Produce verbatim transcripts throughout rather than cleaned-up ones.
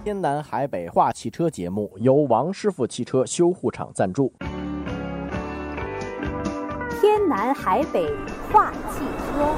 天南海北话汽车节目由王师傅汽车修护厂赞助。 天南海北话汽车。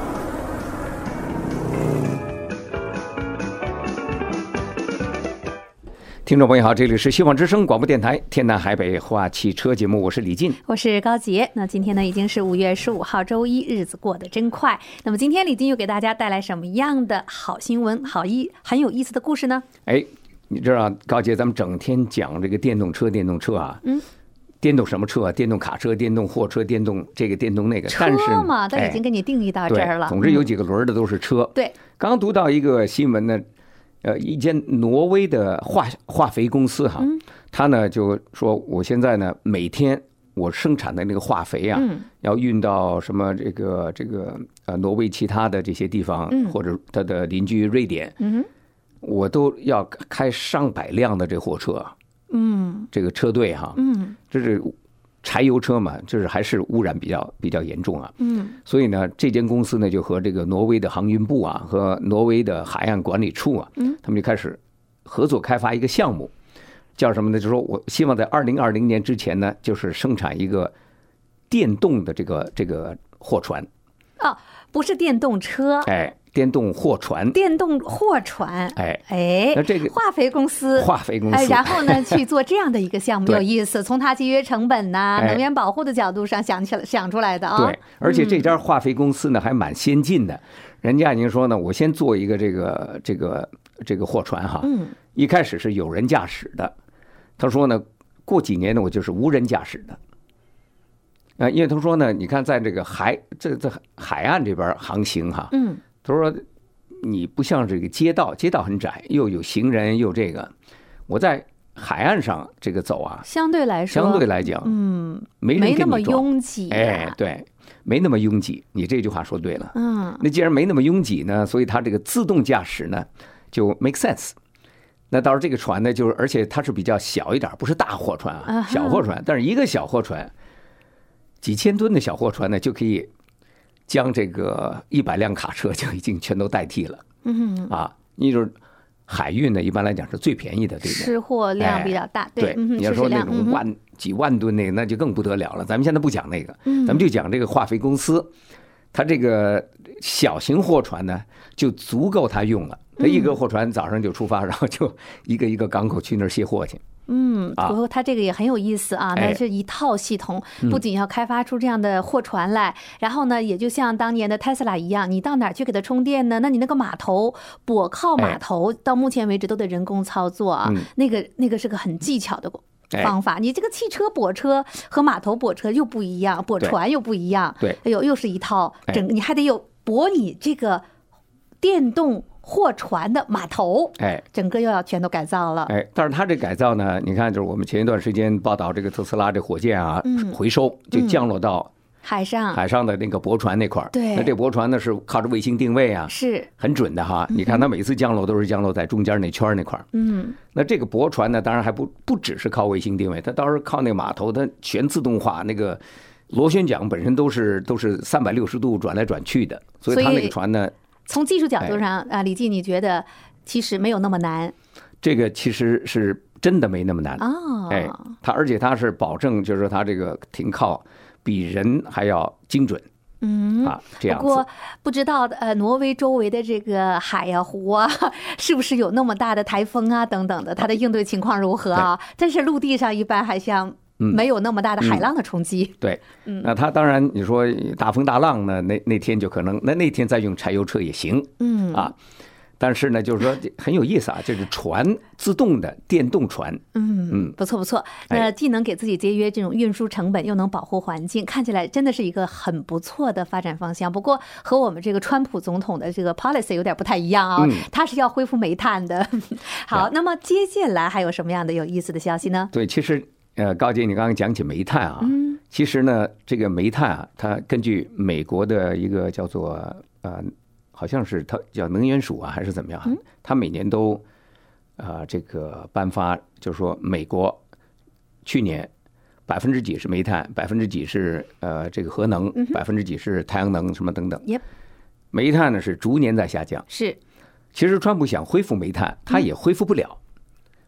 听众朋友好，这里是希望之声广播电台天南海北话汽车节目，我是李进， 我是高杰。那今天呢，已经是五月十五号周一，日子过得真快。那么今天李进又给大家带来什么样的好新闻、好意很有意思的故事呢？ 哎，你知道高杰，咱们整天讲这个电动车，电动车啊，嗯，电动什么车啊？电动卡车、电动货车、电动这个、电动那个。 车嘛，它已经给你定义到这儿了。 哎、总之有几个轮的都是车。 对， 刚刚读到一个新闻呢。呃，一间挪威的化化肥公司哈，嗯、他呢就说，我现在呢每天我生产的那个化肥啊，嗯、要运到什么这个这个呃挪威其他的这些地方，嗯、或者他的邻居瑞典，嗯、我都要开上百辆的这货车，嗯，这个车队哈，嗯，这是。柴油车嘛，就是还是污染比较比较严重啊。嗯，所以呢，这间公司呢就和这个挪威的航运部啊，和挪威的海岸管理处啊，嗯，他们就开始合作开发一个项目，叫什么呢？就是说我希望在二零二零年之前呢，就是生产一个电动的这个这个货船。 哦，不是电动车。 哎。电动货船， 电动货船， 哎哎， 那这个化肥公司， 化肥公司， 哎，然后呢去做这样的一个项目，有意思。从它节约成本呐、啊、能源保护的角度上想起来想出来的啊。 对，而且这家化肥公司呢、嗯、还蛮先进的，人家已经说呢，我先做一个这个这个这个货船哈，嗯，一开始是有人驾驶的，他说呢，过几年呢我就是无人驾驶的。呃，因为他说呢，你看在这个海这这海岸这边航行哈，嗯。他说：“你不像这个街道，街道很窄，又有行人，又这个。我在海岸上这个走啊， 相对来说， 相对来讲，嗯，没人跟你没那么拥挤、啊。 哎，对，没那么拥挤。你这句话说对了。嗯，那既然没那么拥挤呢，所以它这个自动驾驶呢就 make sense。那到时候这个船呢，就是而且它是比较小一点，不是大货船啊，小货船。但是一个小货船，几千吨的小货船呢，就可以。”将这个一百辆卡车就已经全都代替了，嗯啊，你就是海运呢，一般来讲是最便宜的，对不对？ 吃货量比较大， 哎、对，嗯、你要说那种万、嗯、几万吨那个，那就更不得了了。咱们现在不讲那个，嗯、咱们就讲这个化肥公司，它这个小型货船呢，就足够它用了。它一个货船早上就出发，然后就一个一个港口去那儿卸货去。 嗯，不过它这个也很有意思啊，那是一套系统，不仅要开发出这样的货船来，然后呢，也就像当年的特斯拉一样，你到哪儿去给它充电呢？那你那个码头泊靠码头，到目前为止都得人工操作啊，那个那个是个很技巧的方法。你这个汽车泊车和码头泊车又不一样，泊船又不一样， 对， 哎呦，又是一套整个，你还得有泊你这个电动。货船的码头，哎，整个又要全都改造了， 哎，但是它这改造呢，你看，就是我们前一段时间报道这个特斯拉这火箭啊，嗯、回收就降落到海上， 海上的那个驳船那块儿。 对， 那这驳船呢是靠着卫星定位啊， 是很准的哈。你看它每次降落都是降落在中间那圈那块儿。嗯，那这个驳船呢，当然还不不只是靠卫星定位，它倒是靠那个码头，它全自动化，那个螺旋桨本身都是都是三百六十度转来转去的，所以它那个船呢。 从技术角度上啊，李记，你觉得其实没有那么难？ 这个其实是真的没那么难哦。哎，它而且它是保证，就是说它这个停靠比人还要精准。嗯啊，这样子。 不过不知道呃，挪威周围的这个海呀、湖啊，是不是有那么大的台风啊等等的？它的应对情况如何啊？但是陆地上一般还像。没有那么大的海浪的冲击、 嗯嗯、对，那他当然你说大风大浪呢，那那天就可能那那天再用柴油车也行，嗯啊，但是呢就是说很有意思啊，这是船自动的电动船， 嗯嗯，不错不错，那既能给自己节约这种运输成本，又能保护环境，看起来真的是一个很不错的发展方向。不过和我们这个川普总统的这个 policy 有点不太一样啊、哦，他是要恢复煤炭的。好，那么接下来还有什么样的有意思的消息呢？ 对，其实。呃，高杰，你刚刚讲起煤炭啊，嗯，其实呢，这个煤炭啊，它根据美国的一个叫做呃，好像是它叫能源署啊，还是怎么样？嗯，它每年都啊、呃、这个颁发，就是说美国去年百分之几是煤炭，百分之几是呃这个核能，百分之几是太阳能什么等等。 Yep. 煤炭呢是逐年在下降。 是， 其实川普想恢复煤炭，他也恢复不了。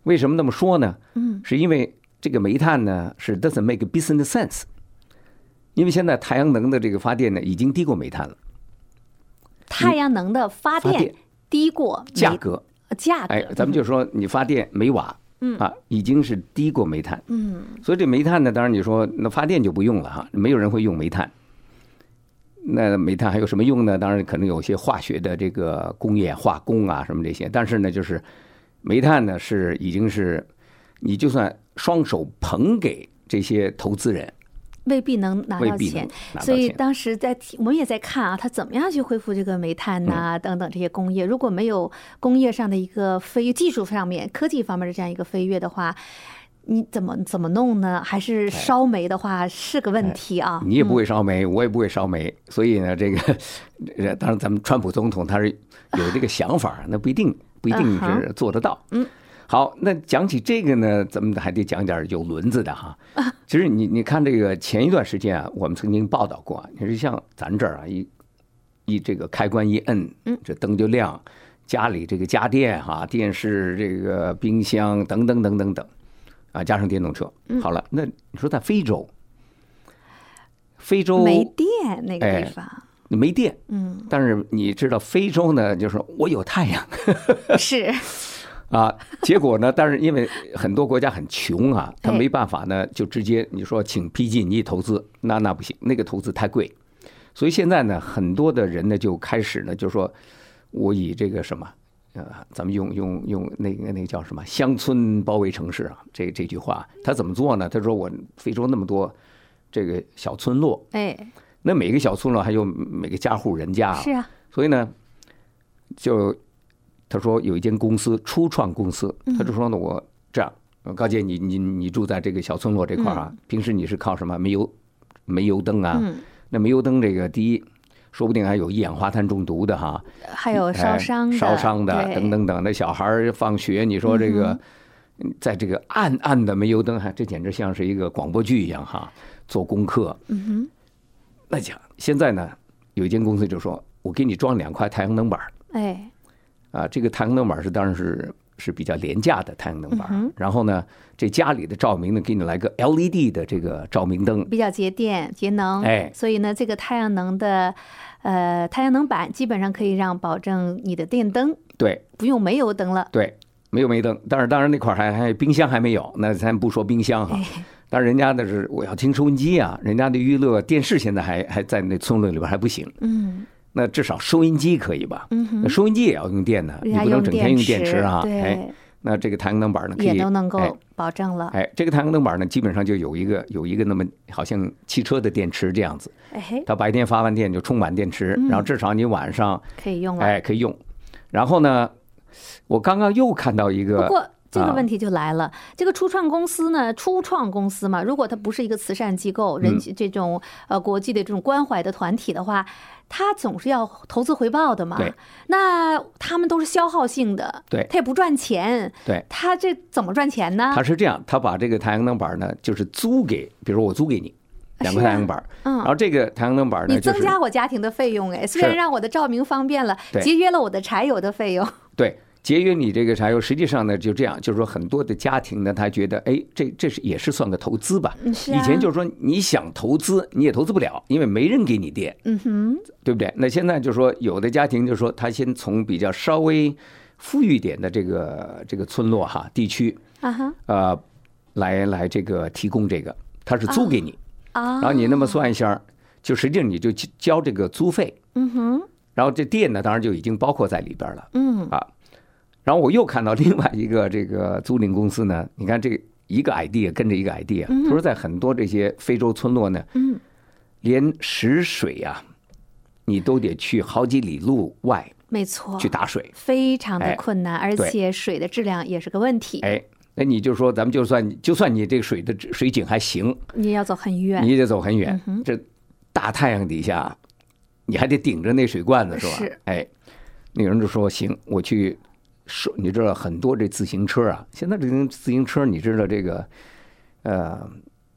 为什么那么说呢？ 嗯， 是因为这个煤炭呢是 doesn't make business sense， 因为现在太阳能的这个发电呢已经低过煤炭了。 太阳能的发电。发电低过价格， 价格， 哎，咱们就说你发电每瓦， 嗯啊，已经是低过煤炭， 嗯， 所以这煤炭呢，当然你说那发电就不用了哈，没有人会用煤炭。那煤炭还有什么用呢？当然可能有些化学的这个工业化工啊什么这些，但是呢，就是煤炭呢是已经是你就算双手捧给这些投资人。 未必能拿到钱，所以当时在我们也在看啊，他怎么样去恢复这个煤炭呐、啊、等等这些工业。如果没有工业上的一个飞跃，技术上面、科技方面的这样一个飞跃的话，你怎么怎么弄呢？还是烧煤的话是个问题啊。 你也不会烧煤，我也不会烧煤，所以呢，这个当然咱们川普总统他是有这个想法，那不一定不一定是做得到。 嗯。 好，那讲起这个呢，咱们还得讲点有轮子的哈。其实你你看这个前一段时间啊，我们曾经报道过，你说像咱这儿啊，一一这个开关一摁，这灯就亮，家里这个家电哈，电视、这个冰箱等等等等等，啊，加上电动车，好了，那你说在非洲，非洲没电那个地方。 哎没电， 嗯， 但是你知道非洲呢，就是我有太阳， 是。 啊，结果呢？但是因为很多国家很穷啊，他没办法呢，就直接你说请 P G 你投资，那那不行，那个投资太贵。所以现在呢，很多的人呢就开始呢，就说我以这个什么，呃，咱们用用用那个那个叫什么乡村包围城市啊，这这句话他怎么做呢？他说我非洲那么多这个小村落， 哎， 那每个小村落还有每个家户人家， 是啊， 所以呢就。他说有一间公司初创公司，他就说呢，我这样，高姐，你你你住在这个小村落这块啊，平时你是靠什么煤油煤油灯啊？那煤油灯这个第一，说不定还有一氧化碳中毒的哈， 还有烧伤的、 烧伤的等等等。那小孩放学，你说这个在这个暗暗的煤油灯，哈，这简直像是一个广播剧一样哈，做功课。 嗯哼， 那讲现在呢，有一间公司就说，我给你装两块太阳能板， 哎。 啊，这个太阳能板是当然是是比较廉价的太阳能板，嗯、然后呢，这家里的照明呢，给你来个 L E D 的这个照明灯， 比较节电节能。 哎， 所以呢，这个太阳能的呃太阳能板基本上可以让保证你的电灯对不用煤油灯了。 对，没有煤灯，但是当然那块还还冰箱还没有，那咱不说冰箱哈。哎、但是人家的是我要听收音机啊，人家的娱乐电视现在还还在那村落里边还不行。 嗯。 那至少收音机可以吧？ 嗯， 那收音机也要用电的，你不能整天用电池啊。哎，那这个太阳能板呢，可以也都能够保证了。 哎，这个太阳能板呢，基本上就有一个有一个那么好像汽车的电池这样子。 哎， 它白天发完电就充满电池，然后至少你晚上可以用了。 哎，可以用。然后呢，我刚刚又看到一个， 不过这个问题就来了，这个初创公司呢，初创公司嘛，如果它不是一个慈善机构、人这种呃国际的这种关怀的团体的话。他总是要投资回报的嘛， 对， 那他们都是消耗性的， 对， 他也不赚钱， 对， 他这怎么赚钱呢？ 他是这样，他把这个太阳能板呢，就是租给，比如我租给你两个太阳板， 嗯， 然后这个太阳能板呢， 你增加我家庭的费用，哎，虽然让我的照明方便了，节约了我的柴油的费用， 对。节约你这个柴油，实际上呢就这样，就是说很多的家庭呢，他觉得，哎，这这是也是算个投资吧。 是啊、 以前就是说你想投资，你也投资不了，因为没人给你电， 嗯哼， 对不对？那现在就是说，有的家庭就是说，他先从比较稍微富裕一点的这个这个村落哈地区啊哈， 呃，来来这个提供这个，他是租给你啊， 然后你那么算一下，就实际上你就交这个租费， 嗯哼， 然后这电呢，当然就已经包括在里边了， 嗯啊。然后我又看到另外一个这个租赁公司呢，你看这一个 idea 跟着一个 idea，他说在很多这些非洲村落呢， 嗯， 连食水啊，你都得去好几里路外， 没错， 去打水， 非常的困难，而且水的质量也是个问题。 哎，那你就说咱们就算就算你这个水的水井还行， 你也要走很远， 你也得走很远，这大太阳底下，你还得顶着那水罐子是吧？ 是， 哎，那个人就说行，我去。说你知道很多这自行车啊，现在这自行车你知道这个，呃，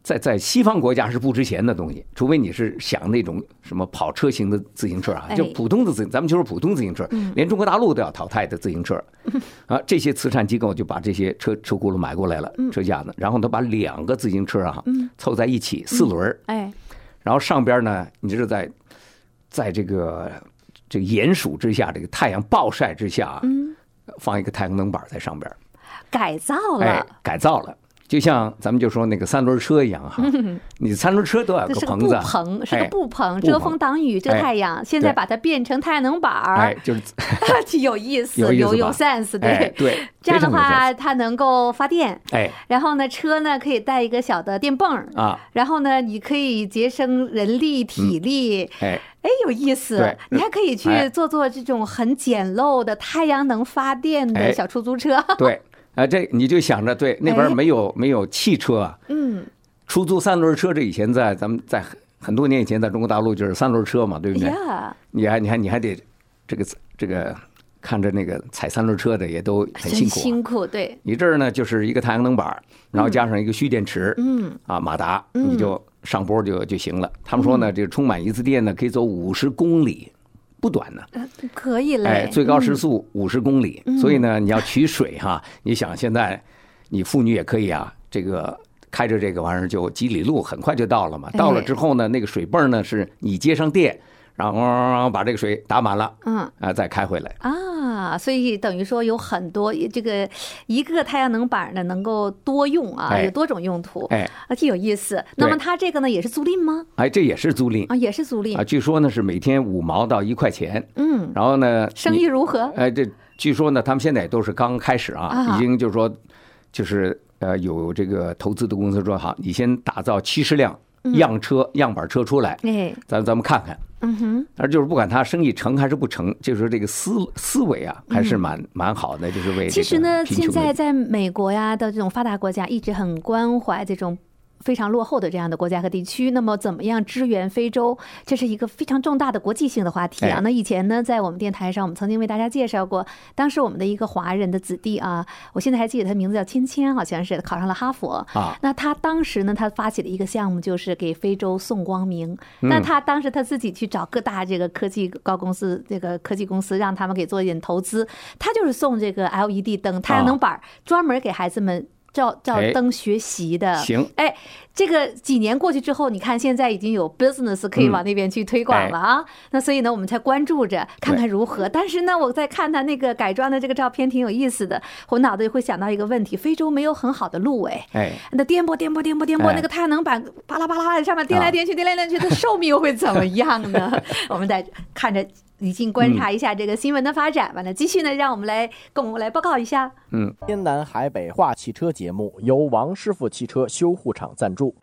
在在西方国家是不值钱的东西，除非你是想那种什么跑车型的自行车啊，就普通的自，咱们就说普通自行车，连中国大陆都要淘汰的自行车啊，这些慈善机构就把这些车车轱辘买过来了，车架呢，然后他把两个自行车啊凑在一起，四轮，哎，然后上边呢，你就是在在这个这个炎暑之下，这个太阳暴晒之下，放一个太阳能板在上边， 改造了， 哎，改造了。就像咱们就说那个三轮车一样哈，你三轮车都要有个棚子， 是个布棚，是个布棚，遮风挡雨遮太阳。现在把它变成太阳能板儿， 哎，就是有意思，有有 sense， 对对。 这样的话，它能够发电， 哎， 然后呢，车呢可以带一个小的电泵啊，然后呢，你可以节省人力体力，哎。哎，有意思！你还可以去做做这种很简陋的太阳能发电的小出租车。 对，啊，这你就想着，对，那边没有没有汽车啊，嗯，出租三轮车，这以前在咱们在很多年以前在中国大陆就是三轮车嘛，对不对？你还你还你还得这个这个看着那个踩三轮车的也都很辛苦， 辛苦。对， 你这儿呢就是一个太阳能板，然后加上一个蓄电池，嗯，啊，马达，你就。上坡就就行了。他们说呢，这个充满一次电呢，可以走五十公里，不短呢。 可以嘞。 哎，最高时速五十公里。所以呢，你要取水哈，你想现在你妇女也可以啊，这个开着这个玩意儿就几里路，很快就到了嘛。到了之后呢，那个水泵呢是你接上电，然后把这个水打满了，嗯啊，再开回来啊。所以等于说有很多这个一个太阳能板呢能够多用啊，有多种用途，哎，挺有意思。那么它这个呢也是租赁吗？ 哎，这也是租赁啊，也是租赁啊。据说呢是每天五毛到一块钱，嗯，然后呢生意如何？ 哎，这据说呢他们现在也都是刚开始啊，已经就是说就是呃有这个投资的公司说好，你先打造七十辆样车样板车出来，哎，咱咱们看看。嗯哼，而就是不管他生意成还是不成，就是这个思思维啊，还是蛮蛮好的，就是为其实呢，现在在美国呀的这种发达国家，一直很关怀这种非常落后的这样的国家和地区，那么怎么样支援非洲，这是一个非常重大的国际性的话题啊。那以前呢，在我们电台上，我们曾经为大家介绍过，当时我们的一个华人的子弟啊，我现在还记得他名字叫芊芊，好像是考上了哈佛啊。那他当时呢，他发起了一个项目，就是给非洲送光明。那他当时他自己去找各大这个科技高公司，这个科技公司，让他们给做一点投资。他就是送这个 L E D 灯、太阳能板，专门给孩子们照照灯学习的。 行， 哎，这个几年过去之后，你看现在已经有 business 可以往那边去推广了啊。嗯哎、那所以呢，我们才关注着看看如何。但是呢，我在看他那个改装的这个照片，挺有意思的。我脑子里会想到一个问题：非洲没有很好的路哎，哎，那颠簸颠簸颠簸颠簸，哎、那个太阳能板巴拉巴拉在上面颠来颠去，颠来颠去，它寿命会怎么样呢？我们再看着。李静观察一下这个新闻的发展吧。那继续呢，让我们来跟我们来报告一下。 嗯，天南海北话汽车节目由王师傅汽车修护厂赞助。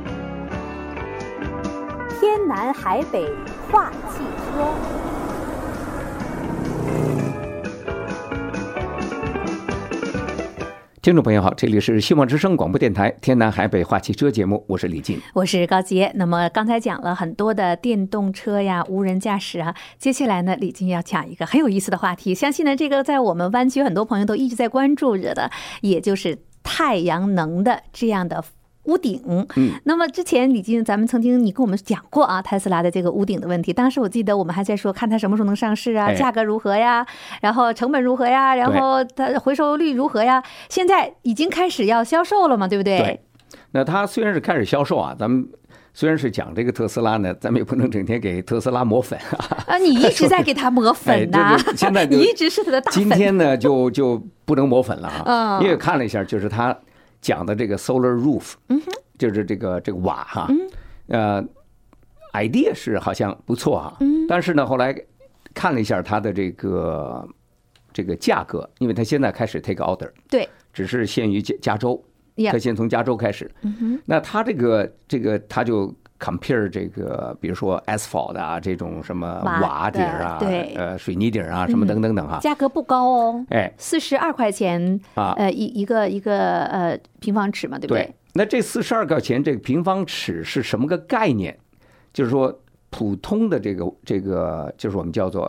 天南海北话汽车。 听众朋友好，这里是希望之声广播电台天南海北话汽车节目，我是李进， 我是高杰。那么刚才讲了很多的电动车呀、无人驾驶啊，接下来呢，李进要讲一个很有意思的话题，相信呢这个在我们湾区很多朋友都一直在关注着的，也就是太阳能的这样的屋顶。嗯，那么之前李进咱们曾经你跟我们讲过啊，特斯拉的这个屋顶的问题。当时我记得我们还在说，看它什么时候能上市啊，哎、价格如何呀，然后成本如何呀，然后它回收率如何呀。现在已经开始要销售了嘛，对不对？ 对。那它虽然是开始销售啊，咱们虽然是讲这个特斯拉呢，咱们也不能整天给特斯拉抹粉啊。 啊，你一直在给它抹粉呐、啊哎，现在你一直是它的大粉。 今天呢，就就不能抹粉了啊，嗯、因为看了一下，就是它讲的这个 solar roof， 嗯哼。就是这个这个瓦哈，呃 ，idea 是好像不错哈，但是呢，后来看了一下它的这个这个价格，因为它现在开始 take order， 对， 只是限于加加州，它先从加州开始，那它这个这个它就 compare 这个，比如说 asphalt 啊这种什么瓦底儿啊， 对， 呃水泥底儿啊什么等等等哈， 价格不高哦， 哎， 四十二块钱啊，呃一一个一个呃平方尺嘛，对不对？ 对。那这四十二块钱这个平方尺是什么个概念？就是说，普通的这个这个，就是我们叫做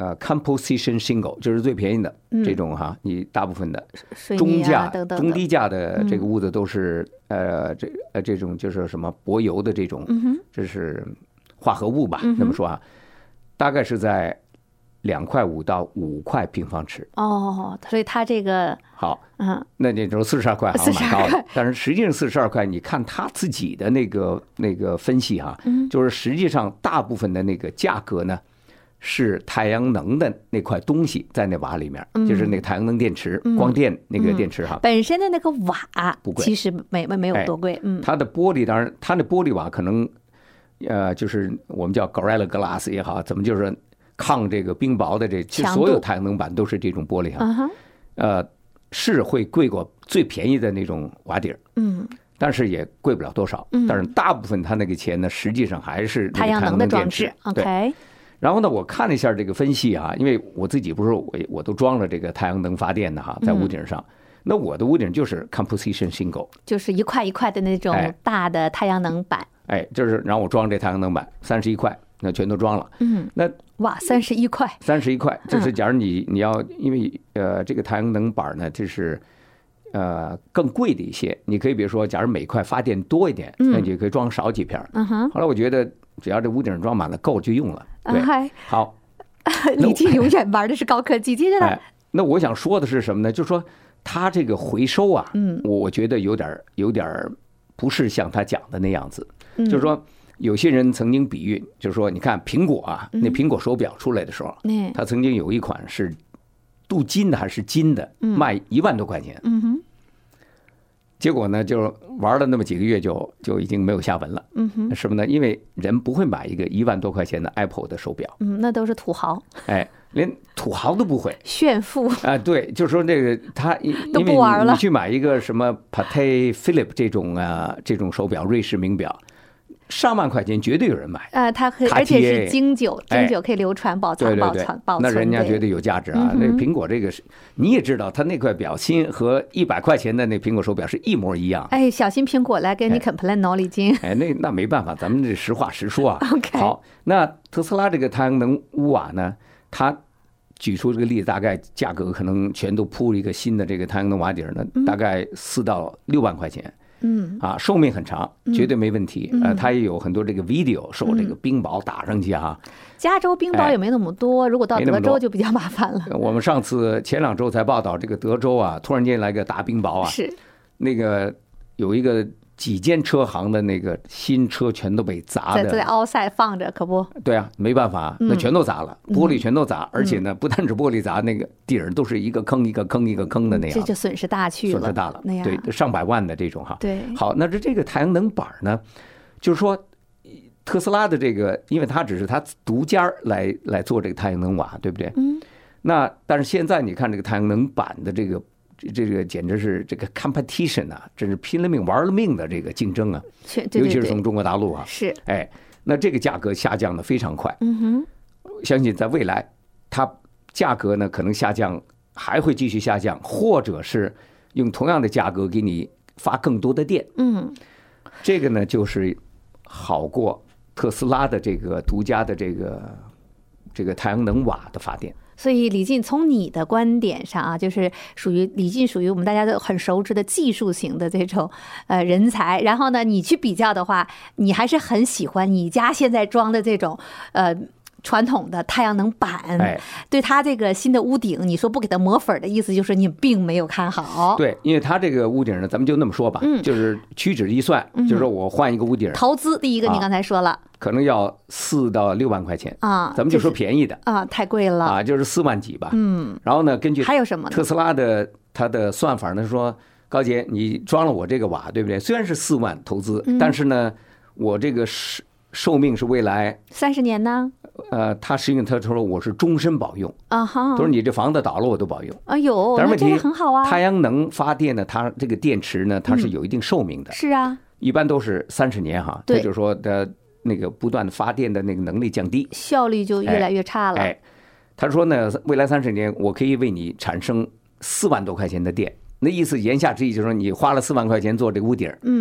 呃 composition shingle， 就是最便宜的这种哈，你大部分的中价、中低价的这个屋子都是呃这呃这种就是什么柏油的这种，这是化合物吧，那么说啊，大概是在两块五到五块平方尺。 哦，所以它这个好，嗯，那这种四十二块好像蛮高的，但是实际上四十二块，你看他自己的那个那个分析哈，就是实际上大部分的那个价格呢，是太阳能的那块东西在那瓦里面，就是那个太阳能电池、光电那个电池哈。 本身的那个瓦不贵， 其实没没有多贵，嗯， 它的玻璃当然，它的玻璃瓦可能，呃，就是我们叫 Gorilla Glass 也好，怎么就是。抗这个冰雹的这，其实所有太阳能板都是这种玻璃哈，呃，是会贵过最便宜的那种瓦底儿，嗯，但是也贵不了多少，但是大部分它那个钱呢，实际上还是太阳能的装置 ，OK。 然后呢，我看了一下这个分析啊，因为我自己不是我我都装了这个太阳能发电的哈，在屋顶上，那我的屋顶就是 composition shingle， 就是一块一块的那种大的太阳能板， 哎，就是然后我装这太阳能板三十一块。那全都装了，嗯，那哇，三十一块， 三十一块，这是假如你你要因为呃这个太阳能板呢，这是呃更贵的一些，你可以比如说，假如每块发电多一点，那你就可以装少几片。嗯哼，后来我觉得只要这屋顶装满了够就用了。对，好， 李静永远玩的是高科技，接着来。 那我想说的是什么呢？就是说它这个回收啊，嗯，我觉得有点有点不是像他讲的那样子，就是说。有些人曾经比喻，就是说，你看苹果啊，那苹果手表出来的时候，它曾经有一款是镀金的还是金的，卖一万多块钱。嗯哼。结果呢，就玩了那么几个月就，就就已经没有下文了。嗯哼。什么呢？因为人不会买一个一万多块钱的 Apple 的手表。 嗯，那都是土豪。 哎，连土豪都不会炫富啊！对，就是说这个他都不玩了。 你去买一个什么 Patek Philippe 这种啊这种手表，瑞士名表。上万块钱绝对有人买， 呃，它可以，而且是经久，经久可以流传、保存、保存、保存。 那人家觉得有价值啊。那苹果这个是，你也知道，它那块表芯和一百块钱的那苹果手表是一模一样。 哎，小心苹果来给你 complain 脑里筋。 哎，那那没办法，咱们这实话实说啊。 OK。 好，那特斯拉这个太阳能屋瓦呢，它举出这个例子，大概价格可能全都铺一个新的这个太阳能瓦底儿呢，大概四到六万块钱。嗯啊，寿命很长，绝对没问题。嗯、呃，它也有很多这个 video 受这个冰雹打上去哈。 加州冰雹也没那么多，哎、如果到德州就比较麻烦了。 我们上次前两周才报道，这个德州啊，突然间来个大冰雹啊， 是那个有一个几间车行的那个新车全都被砸的， 在在凹塞放着，可不？ 对啊，没办法，那全都砸了，嗯、玻璃全都砸，嗯、而且呢，不但是玻璃砸，那个底儿都是一个坑一个坑一个坑的那样， 这就损失大去了， 损失大了， 那样对，上百万的这种哈。 对， 好，那这这个太阳能板呢，就是说特斯拉的这个，因为它只是它独家来来做这个太阳能瓦，对不对？嗯。那但是现在你看这个太阳能板的这个。这个简直是这个 competition 啊，真是拼了命玩了命的这个竞争啊！ 对对对， 尤其是从中国大陆啊， 是哎，那这个价格下降的非常快。嗯哼，相信在未来，它价格呢可能下降，还会继续下降，或者是用同样的价格给你发更多的电。嗯，这个呢就是好过特斯拉的这个独家的这个这个太阳能瓦的发电。 所以李进，从你的观点上啊，就是属于李进属于我们大家都很熟知的技术型的这种呃人才。然后呢，你去比较的话，你还是很喜欢你家现在装的这种呃传统的太阳能板。 哎， 对它这个新的屋顶，你说不给它抹粉的意思，就是你并没有看好。 对，因为它这个屋顶呢，咱们就那么说吧，嗯、就是屈指一算，嗯、就是说我换一个屋顶， 投资第一个你刚才说了。啊可能要四到六万块钱啊，咱们就说便宜的啊，太贵了啊，就是四万几吧。嗯，然后呢，根据还有什么特斯拉的它的算法呢，说高姐你装了我这个瓦，对不对？虽然是四万投资，嗯、但是呢，我这个寿寿命是未来三十年呢。 呃，他实际上他说我是终身保用啊哈，他说你这房子倒了我都保用。 哎呦， 但是问题很好啊。 太阳能发电呢，它这个电池呢，它是有一定寿命的。 是啊， 一般都是三十年哈。 对， 就是说的。那个不断的发电的那个能力降低， 效率就越来越差了。 哎，哎他说呢，未来三十年我可以为你产生四万多块钱的电，那意思言下之意就是说，你花了四万块钱做这个屋顶，嗯，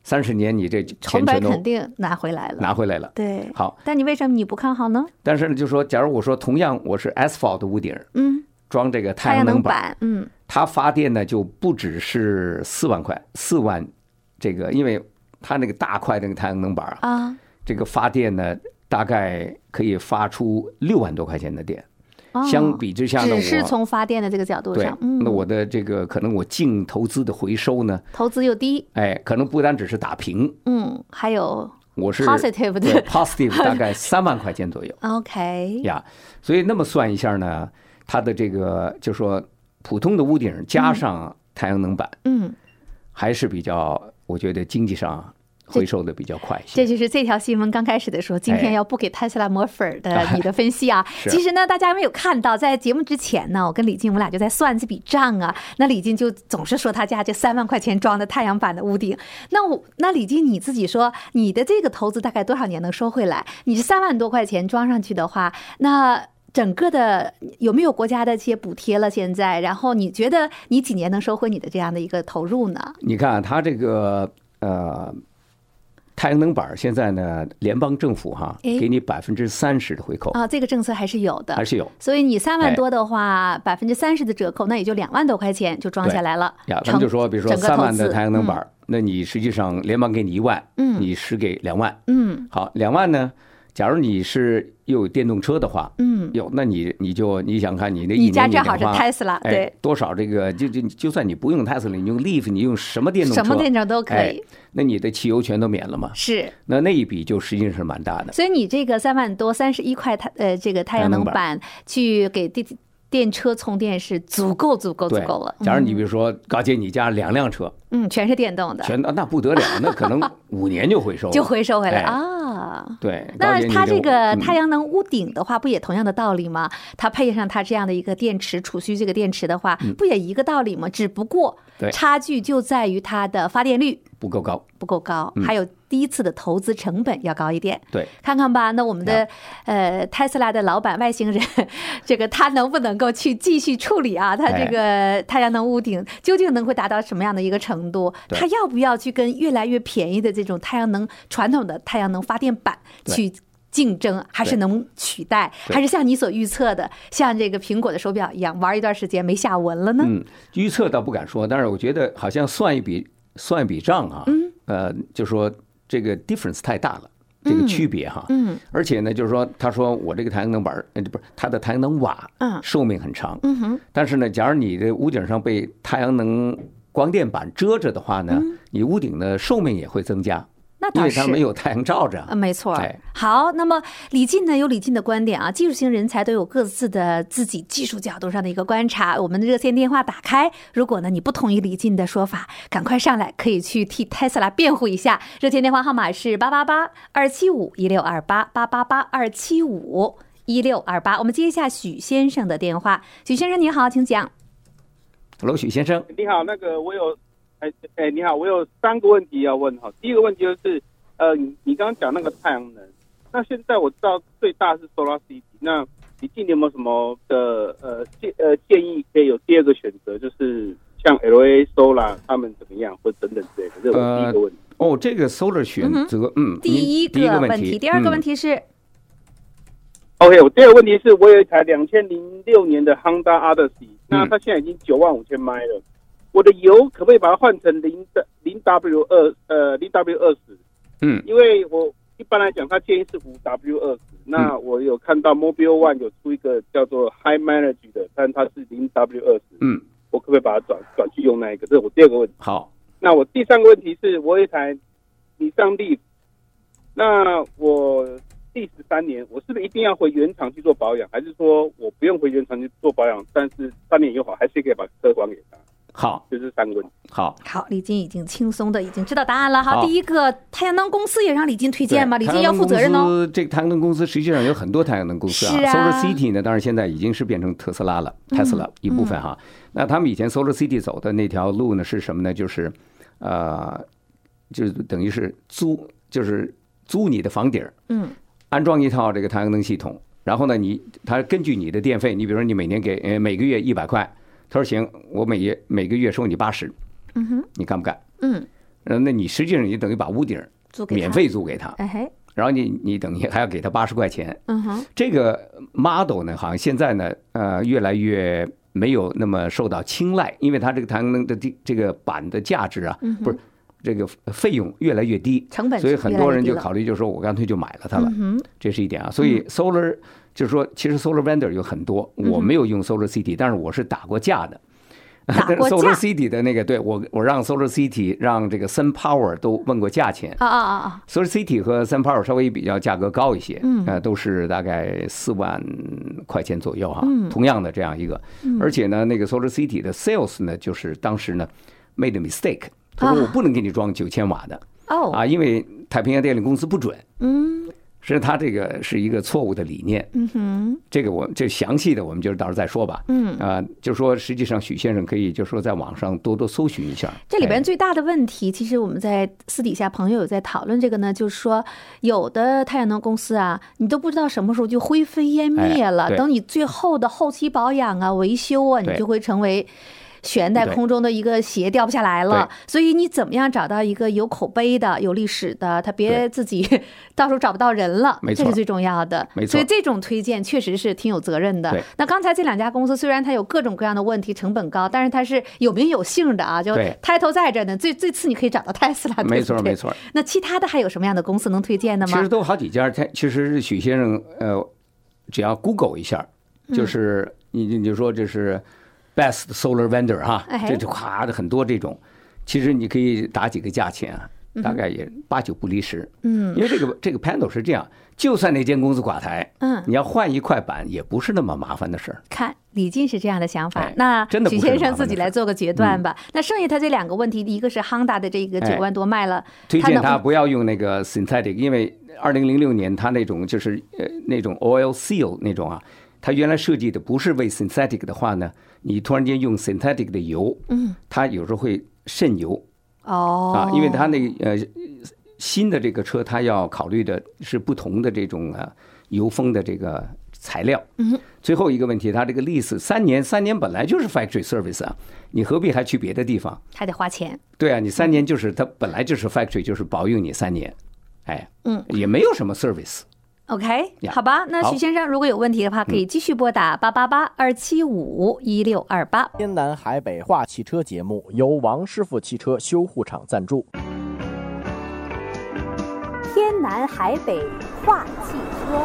三十年你这成本肯定拿回来了， 拿回来了。 对， 好， 但你为什么你不看好呢？ 但是呢，就说假如我说同样我是 asphalt 的屋顶， 嗯， 装这个太阳能板， 嗯， 它发电呢就不只是四万块，四万这个，因为它那个大块那个太阳能板啊，这个发电呢大概可以发出六万多块钱的电。 哦、 相比之下呢， 只是从发电的这个角度上， 对，嗯、那我的这个可能我净投资的回收呢， 投资又低， 哎，可能不单只是打平， 嗯，还有我是 positive 的对 positive 大概三万块钱左右 ，OK 呀，所以那么算一下呢，它的这个就说普通的屋顶加上太阳能板， 嗯， 还是比较，我觉得经济上回收的比较快一些。 这就是这条新闻刚开始的时候，今天要不给特斯拉抹粉的你的分析啊。其实呢，大家没有看到，在节目之前呢，我跟李静我们俩就在算这笔账啊。那李静就总是说他家这三万块钱装的太阳板的屋顶。那我那李静你自己说，你的这个投资大概多少年能收回来？你是三万多块钱装上去的话，那整个的有没有国家的这些补贴了？现在，然后你觉得你几年能收回你的这样的一个投入呢？ 你看他这个呃。太阳能板现在呢，联邦政府哈给你百分之三十的回扣啊，这个政策还是有的， 还是有。 所以你三万多的话，百分之三十的折扣，那也就两万多块钱就装下来了。 呀，咱们就说，比如说三万的太阳能板，嗯、那你实际上联邦给你一万，嗯，你实给两万， 嗯， 好，两万呢，假如你是又有电动车的话， 嗯， 有，那你你就你想看你那一年你家正好是 Tesla， 对、 哎，多少这个就就就算你不用 Tesla， 你用 Leaf， 你用什么电动车， 什么电动都可以。 哎，那你的汽油全都免了嘛？ 是， 那那一笔就实际上是蛮大的。 所以你这个三万多三十一块太呃这个太阳能板去给电电车充电是足够足够足够了。 假如你比如说高姐你家两辆车， 嗯，全是电动的， 全那不得了，那可能五年就回收了， 就回收回来、 哎、 啊。 对， 那它这个太阳能屋顶的话，不也同样的道理吗？它配上它这样的一个电池储蓄，这个电池的话，不也一个道理吗？只不过差距就在于它的发电率不够高， 不够高，还有第一次的投资成本要高一点。 对， 看看吧，那我们的呃特斯拉的老板外星人，这个他能不能够去继续处理啊？他这个太阳能屋顶究竟能会达到什么样的一个程度？他要不要去跟越来越便宜的这种太阳能传统的太阳能发电板去竞争，还是能取代，还是像你所预测的，像这个苹果的手表一样，玩一段时间没下文了呢？ 嗯，预测倒不敢说，但是我觉得好像算一笔算一笔账啊， 嗯， 呃，就说这个 difference 太大了，这个区别哈， 嗯， 而且呢，就是说，他说我这个太阳能板，呃，不是它的太阳能瓦， 嗯， 寿命很长， 嗯哼， 但是呢，假如你的屋顶上被太阳能光电板遮着的话呢， 嗯、 你屋顶的寿命也会增加。 那倒是， 因为它没有太阳照着。 呃，没错。 哎、 好，那么李进呢有李进的观点啊，技术型人才都有各自的自己技术角度上的一个观察。我们的热线电话打开，如果呢你不同意李进的说法，赶快上来，可以去替特斯拉辩护一下。热线电话号码是八八八二七五一六二八八八八二七五一六二八。我们接一下许先生的电话。许先生你好，请讲。 Hello， 许先生。 你好，那个我有。哎哎，你好，我有三个问题要问哈。第一个问题就是，呃，你你刚刚讲那个太阳能，那现在我知道最大是 Solar City， 那你今年有没有什么的呃建呃建议可以有第二个选择，就是像 L A Solar 他们怎么样，或等等之类的？这是我第一个问题。 呃、哦，这个 Solar 选择，嗯， 第一个问题，第二个问题是、嗯、 ，OK， 我第二个问题是我有一台两千零六年的 Honda Odyssey， 那它现在已经九万五千迈了。我的油可不可以把它换成零的零 W 二呃零 W 二十？ 嗯， 因为我一般来讲，它建议是五 W 二十。那我有看到 Mobile One 有出一个叫做 High Mileage 的，但它是零 W 二十。 嗯， 我可不可以把它转转去用那一个？这是我第二个问题。 好， 那我第三个问题是我有一台尼桑 Leaf， 那我第十三年，我是不是一定要回原厂去做保养，还是说我不用回原厂去做保养，但是三年以后还是可以把车还给他？ 好， 就是三个问题。 好， 好，李金已经轻松的已经知道答案了。好，第一个太阳能公司也让李金推荐吗？李金要负责任哦。 这个太阳能公司实际上有很多太阳能公司啊。 是啊 Solar City 呢，当然现在已经是变成特斯拉了，特斯拉一部分哈。 嗯、 那他们以前 Solar City 走的那条路呢是什么呢？就是呃，就是等于是租，就是租你的房顶， 嗯， 安装一套这个太阳能系统，然后呢，你它根据你的电费，你比如说你每年给呃每个月一百块。他说行，我每月每个月收你八十， 嗯哼， 你干不干？ 嗯， 那你实际上你等于把屋顶免费租给他，然后你你等于还要给他八十块钱。 嗯哼， 这个 model 呢，好像现在呢，呃，越来越没有那么受到青睐，因为它这个太阳能的这个板的价值啊， 嗯、 不是这个费用越来越低， 成本， 所以很多人就考虑，就是说我干脆就买了它了。 嗯、 这是一点啊。所以 solar、嗯、就是说，其实 solar vendor 有很多，我没有用 solar city，、嗯、但是我是打过架的。 打过架 Solar City 的那个，对我我让 Solar City 让这个 Sun Power 都问过价钱啊啊啊 Solar City 和 Sun Power 稍微比较价格高一些，嗯，呃，都是大概四万块钱左右哈，嗯，同样的这样一个，而且呢，那个 Solar City 的 Sales 呢，就是当时呢 made a mistake， 他说我不能给你装九千瓦的， 哦， 啊，因为太平洋电力公司不准， 嗯。 实际上，他这个是一个错误的理念。 嗯哼， 这个我这详细的我们就是到时候再说吧。 嗯啊，就是说，实际上许先生可以就是说在网上多多搜寻一下。 这里边最大的问题，其实我们在私底下朋友有在讨论这个呢，就是说有的太阳能公司啊，你都不知道什么时候就灰飞烟灭了。 哎、 等你最后的后期保养啊、维修啊，你就会成为悬在空中的一个鞋掉不下来了，所以你怎么样找到一个有口碑的、有历史的，他别自己到时候找不到人了，这是最重要的。 没错， 所以这种推荐确实是挺有责任的。那刚才这两家公司虽然它有各种各样的问题，成本高，但是它是有名有姓的啊，就title在这呢。最最次你可以找到特斯拉， 没错没错。 那其他的还有什么样的公司能推荐的吗？ 其实都好几家，其实许先生呃，只要 Google 一下，就是你你就说这是。Best solar vendor 哈，这就夸的很多这种，其实你可以打几个价钱啊，大概也八九不离十。嗯，因为这个这个 panel 是这样，就算那间公司垮台，嗯，你要换一块板也不是那么麻烦的事儿。 看李进是这样的想法，那许先生自己来做个决断吧。那剩下他这两个问题，一个是 Honda 的这个九万多卖了， 推荐他不要用那个 synthetic， 因为二零零六年他那种就是呃那种 oil seal 那种啊。它原来设计的不是为 synthetic 的话呢，你突然间用 synthetic 的油，嗯，它有时候会渗油， 哦， 啊，因为它那个呃新的这个车，它要考虑的是不同的这种啊油封的这个材料。嗯，最后一个问题，它这个 lease 三年，三年本来就是 factory service 啊，你何必还去别的地方？ 还得花钱。 对啊，你三年就是它本来就是 factory， 就是保用你三年，哎，嗯，也没有什么 service。OK， 好吧，那许先生如果有问题的话，可以继续拨打八八八二七五一六二八。 天南海北话汽车节目由王师傅汽车修护厂赞助。 天南海北话汽车。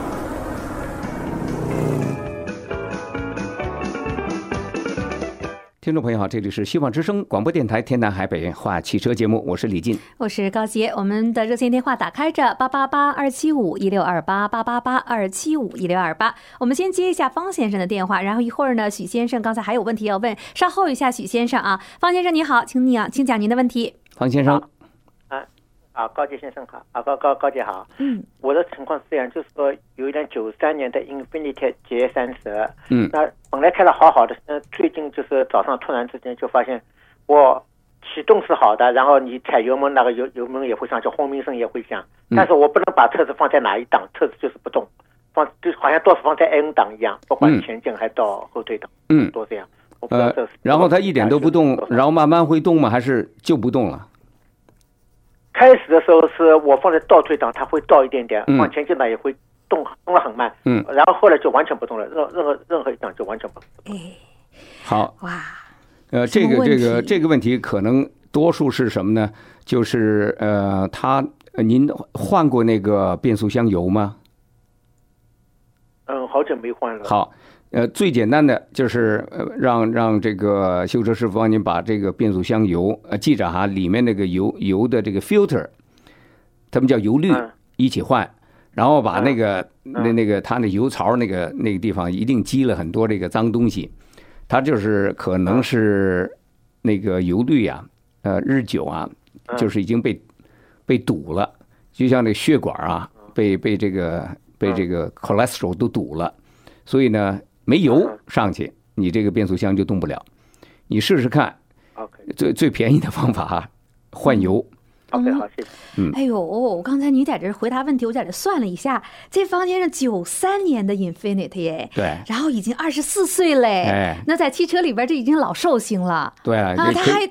听众朋友好，这里是希望之声广播电台天南海北话汽车节目，我是李进， 我是高杰。我们的热线电话打开着八八八二七五一六二八八八八二七五一六二八。我们先接一下方先生的电话，然后一会儿呢，许先生刚才还有问题要问，稍后一下许先生啊。方先生你好，请你啊，请讲您的问题。 方先生， 啊啊，高杰先生好，啊高高高杰好。嗯，我的情况是这样，就是说有一辆九三年的 Infiniti J 三十，嗯，那本来开得好好的，呃，最近就是早上突然之间就发现，我启动是好的，然后你踩油门，那个油油门也会响，就轰鸣声也会响，但是我不能把车子放在哪一档，车子就是不动，放就好像都是放在 N 档一样，不管前进还到后退档，嗯，都这样。 呃，然后它一点都不动，然后慢慢会动吗？还是就不动了？ 开始的时候是我放在倒退档，它会倒一点点，往前进档也会动，动得很慢。嗯，然后后来就完全不动了，任任何任何一档就完全不动。 哎， 好哇， 呃，这个这个这个问题可能多数是什么呢？就是呃，他您换过那个变速箱油吗？ 嗯，好久没换了。 好。呃，最简单的就是呃，让让这个修车师傅帮您把这个变速箱油，呃，记着哈，里面那个油油的这个 filter， 他们叫油滤，一起换，然后把那个那那个它那油槽那个那个地方一定积了很多这个脏东西，它就是可能是那个油滤啊，呃，日久啊，就是已经被被堵了，就像这血管啊，被被这个被这个 cholesterol 都堵了，所以呢。没油上去，你这个变速箱就动不了。你试试看，最最便宜的方法哈，换油。 OK， 好，谢谢。 嗯，哎呦，刚才你在这回答问题，我在这算了一下，这方先生九三年的 Infiniti 哎， 对， 然后已经二十四岁嘞，哎，那在汽车里边这已经老寿星了。 对啊， 啊，他还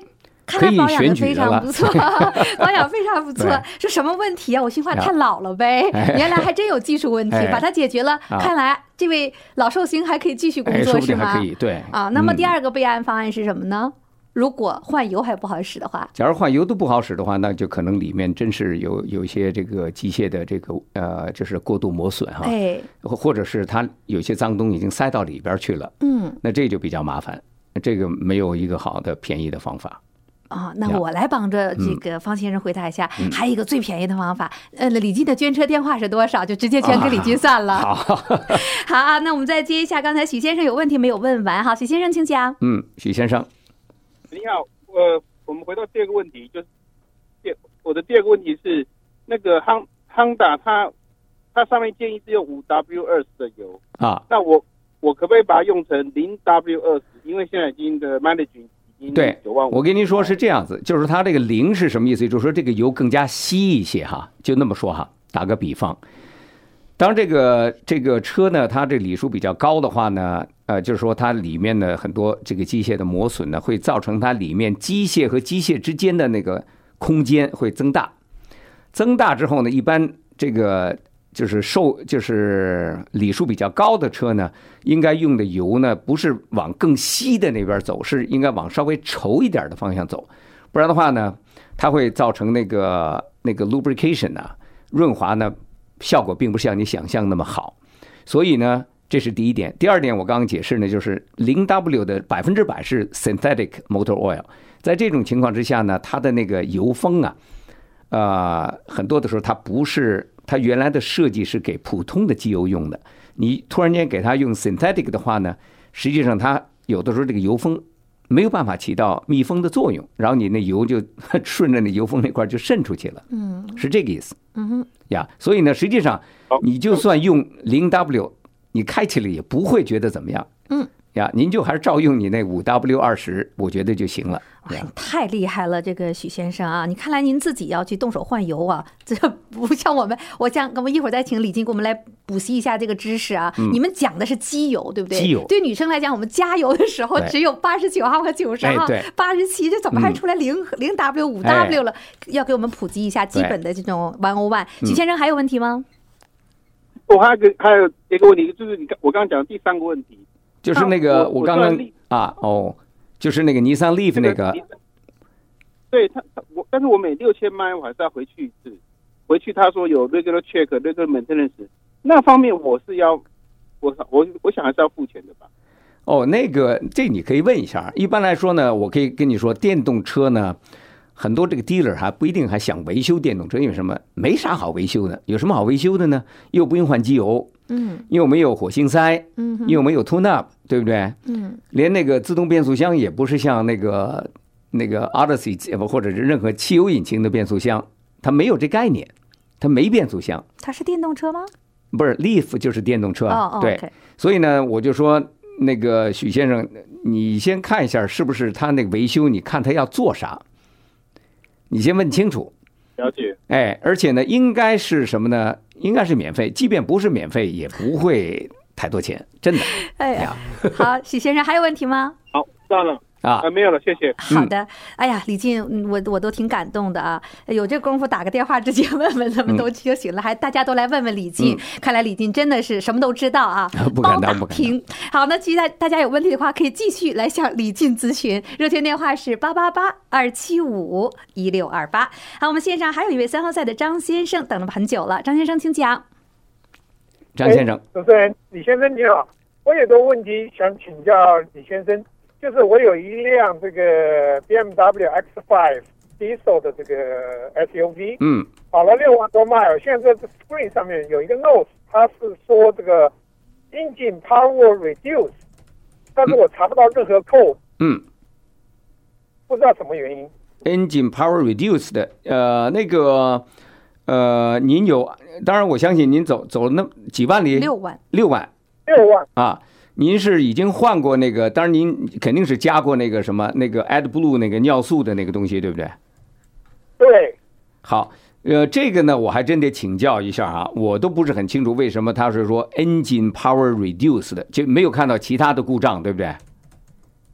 看来保养的非常不错，保养非常不错。说什么问题啊？我心话太老了呗，原来还真有技术问题，把它解决了。看来这位老寿星还可以继续工作，是吗？ 可以，对啊。那么第二个备案方案是什么呢？如果换油还不好使的话， 假如换油都不好使的话，那就可能里面真是有有一些这个机械的这个呃，就是过度磨损哈， 哎， 或者是它有些脏东西已经塞到里边去了， 嗯， 那这就比较麻烦，这个没有一个好的便宜的方法。 啊、哦，那我来帮着这个方先生回答一下，嗯、还有一个最便宜的方法，呃，李静的捐车电话是多少？就直接捐给李静算了。 啊、好， 好，那我们再接一下，刚才许先生有问题没有问完，好，许先生请讲。 嗯，许先生， 你好，呃，我们回到第二个问题，就是第我的第二个问题是，那个亨亨达它它上面建议是用五 W 二十的油啊， 那我我可不可以把它用成零 W 二十？因为现在已经的 mileage。 对，我跟您说是这样子，就是它这个零是什么意思？就是说这个油更加稀一些哈，就那么说哈。打个比方，当这个这个车呢，它这里数比较高的话呢，呃，就是说它里面的很多这个机械的磨损呢，会造成它里面机械和机械之间的那个空间会增大。增大之后呢，一般这个。就是受就是里数比较高的车呢，应该用的油呢不是往更稀的那边走，是应该往稍微稠一点的方向走，不然的话呢，它会造成那个那个 lubrication 啊，润滑呢效果并不像你想象那么好。所以呢，这是第一点。第二点，我刚刚解释呢，就是零 W 的百分之百是 synthetic motor oil， 在这种情况之下呢，它的那个油封啊，呃，很多的时候它不是。它原来的设计是给普通的机油用的，你突然间给它用 synthetic 的话呢，实际上它有的时候这个油封没有办法起到密封的作用，然后你那油就顺着那油封那块就渗出去了， 嗯， 是这个意思， 嗯哼， 呀，所以呢，实际上你就算用零 W， 你开起来也不会觉得怎么样， 嗯。 呀，您就还是照用你那五 W 二十，我觉得就行了。 哎，太厉害了，这个许先生啊！你看来您自己要去动手换油啊，这不像我们。我想，我们一会儿再请李静给我们来补习一下这个知识啊。嗯、你们讲的是机油，对不对？ 机油对女生来讲，我们加油的时候只有八十九号和九十号，八十七，这怎么还出来零零 W 五 W 了？要给我们普及一下基本的这种 one oh one。许先生还有问题吗？ 我还有个还有一个问题，就是你刚我刚刚讲的第三个问题。 就是那个我刚刚啊哦，就是那个尼桑 Leaf 那个， 对他我，但是我每六千迈我还是要回去一次，回去他说有 regular check、regular maintenance， 那方面我是要我我我想还是要付钱的吧？ 哦，那个这你可以问一下。一般来说呢，我可以跟你说，电动车呢，很多这个 dealer 还不一定还想维修电动车，因为什么？没啥好维修的，有什么好维修的呢？又不用换机油。 嗯， 又没有火星塞， 嗯， 又没有 tune up， 对不对？ 嗯， 连那个自动变速箱也不是像那个那个 Odyssey 或者是任何汽油引擎的变速箱，它没有这概念，它没变速箱。 它是电动车吗？ 不是 ，Leaf 就是电动车， 哦、 对。 okay. 所以呢，我就说那个许先生，你先看一下是不是他那个维修，你看他要做啥，你先问清楚。 了解， 哎，而且呢，应该是什么呢？应该是免费，即便不是免费，也不会太多钱，真的。 哎呀，好，许先生还有问题吗？ 好，算了啊， 没有了，谢谢。 好的，哎呀，李静，我我都挺感动的啊，有这功夫打个电话直接问问他们都就行了，还大家都来问问李静，看来李静真的是什么都知道啊， 不敢当，不敢当。好，那其实大家有问题的话，可以继续来向李静咨询，热线电话是八八八二七五一六二八。好，我们线上还有一位三号赛的张先生等了很久了，张先生请讲。 张先生， 主持人李先生你好，我有个问题想请教李先生。就是我有一辆这个 B M W X 五 Diesel 的这个 S U V， 嗯， 跑了六万多 mile， 现在这 screen 上面有一个 note， 它是说这个 engine power reduce， 但是我查不到任何 code， 嗯， 不知道什么原因。 engine power reduced 的，呃，那个，呃，您有，当然我相信您走走了那几万里， 六万， 六万， 六万啊。您是已经换过那个，当然您肯定是加过那个什么那个 AdBlue 那个尿素的那个东西，对不对？ 对。 好，呃，这个呢，我还真得请教一下啊，我都不是很清楚为什么他是说 engine power reduced 的，就没有看到其他的故障，对不对？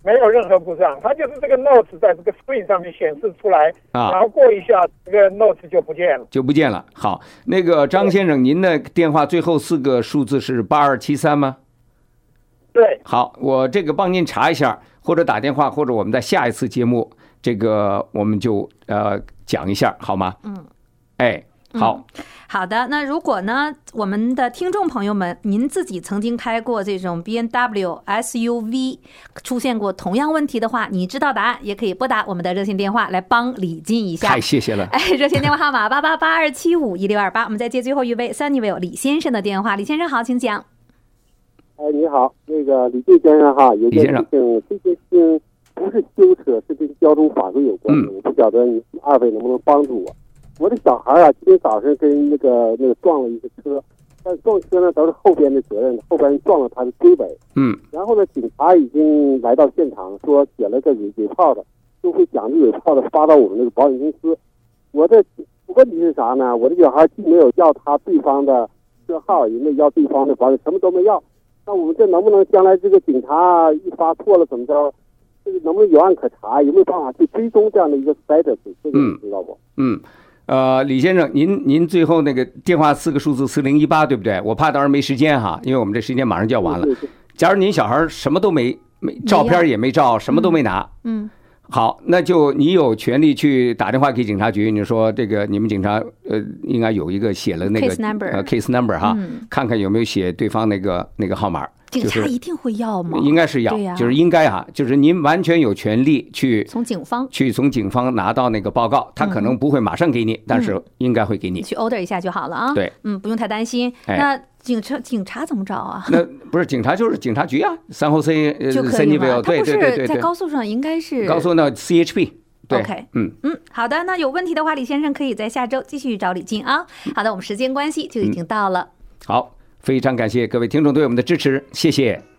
没有任何故障，它就是这个 notes 在这个 screen 上面显示出来，啊，然后过一下这个 notes 就不见了， 就不见了。好，那个张先生，您的电话最后四个数字是八二七三吗？ 对。 好，我这个帮您查一下，或者打电话，或者我们在下一次节目，这个我们就呃讲一下，好吗？ 嗯。 哎。好、 嗯，好的。那如果呢，我们的听众朋友们，您自己曾经开过这种 B M W S U V， 出现过同样问题的话，你知道答案，也可以拨打我们的热线电话来帮李进一下。 太谢谢了。 哎，热线电话号码八八八二七五一六二八。我们再接最后一位 Sunnyvale 李先生的电话。李先生好，请讲。 哎，你好，那个李进先生哈，有件事情，这件事情不是修车，是跟交通法规有关的、嗯，我不晓得你二位能不能帮助我。我的小孩啊，今天早上跟那个那个撞了一个车，但撞车呢都是后边的责任，后边撞了他的追尾。 嗯。 然后呢，警察已经来到现场，说写了个尾尾炮的，就会将这尾炮的发到我们那个保险公司。我的问题是啥呢？我的小孩既没有要他对方的车号，也没有要对方的保险，什么都没要。那我们这能不能将来这个警察一发错了怎么着？这个能不能有案可查？有没有办法去追踪这样的一个 status？ 这个你知道不？ 嗯。呃，李先生，您您最后那个电话四个数字四零一八对不对？我怕当时没时间哈，因为我们这时间马上就要完了。假如您小孩什么都没没照片也没照，什么都没拿， 嗯， 好，那就你有权利去打电话给警察局，你说这个你们警察呃应该有一个写了那个 case number 呃 case number 哈、 嗯，看看有没有写对方那个那个号码。 警察一定会要吗？ 应该是要， 对啊、 就是应该哈，就是您完全有权利去从警方去从警方拿到那个报告，他可能不会马上给你，嗯、但是应该会给你。 去 order 一下就好了啊。 对， 嗯，不用太担心。 哎、 那警察警察怎么找啊？ 那不是警察就是警察局啊，三后 C 呃就可以吗？ 对对对对， 在高速上应该是高速那 C H P。对 OK， 嗯嗯，好的。那有问题的话，李先生可以在下周继续找李进啊。好的，我们时间关系就已经到了。 嗯、好，非常感谢各位听众对我们的支持，谢谢。